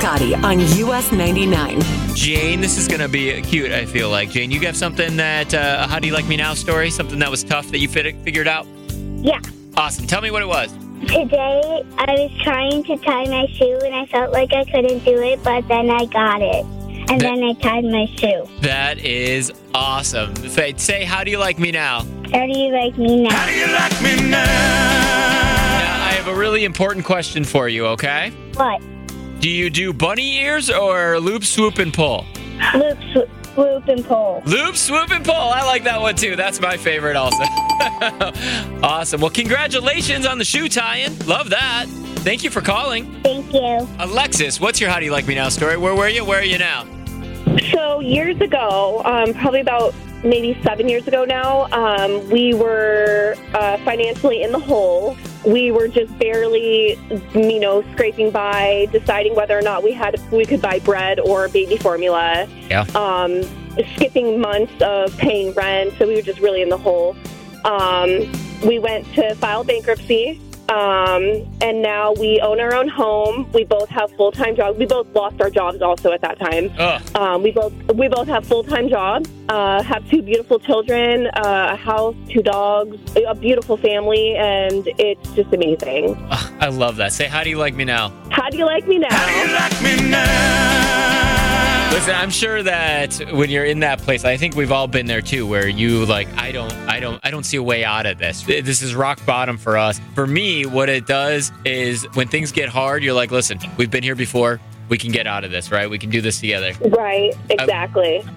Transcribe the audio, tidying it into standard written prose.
Gotti on US 99. Jane, this is going to be cute, I feel like. Jane, you got something that, a How Do You Like Me Now story? Something that was tough that you figured out? Yeah. Awesome. Tell me what it was. Today, I was trying to tie my shoe, and I felt like I couldn't do it, but then I got it. And then I tied my shoe. That is awesome. Say, how do you like me now? How do you like me now? How do you like me now? Now, I have a really important question for you, okay? What? Do you do bunny ears or loop, swoop, and pull? Loop, swoop, and pull. Loop, swoop, and pull. I like that one, too. That's my favorite also. Awesome. Well, congratulations on the shoe tie-in. Love that. Thank you for calling. Thank you. Alexis, what's your How Do You Like Me Now story? Where were you? Where are you now? So years ago, probably about maybe 7 years ago now, we were financially in the hole. We were just barely, scraping by, deciding whether or not we could buy bread or baby formula. Yeah. Skipping months of paying rent, so we were just really in the hole. We went to file bankruptcy. And now we own our own home. We both have full-time jobs. We both lost our jobs also at that time. We both have full-time jobs, have two beautiful children, a house, 2 dogs, a beautiful family, and it's just amazing. I love that. Say, how do you like me now? How do you like me now? How do you like me now? Listen, I'm sure that when you're in that place, I think we've all been there too, where you like, I don't see a way out of this. This is rock bottom for us. For me, what it does is when things get hard, you're like, listen, we've been here before. We can get out of this, right? We can do this together. Right, exactly.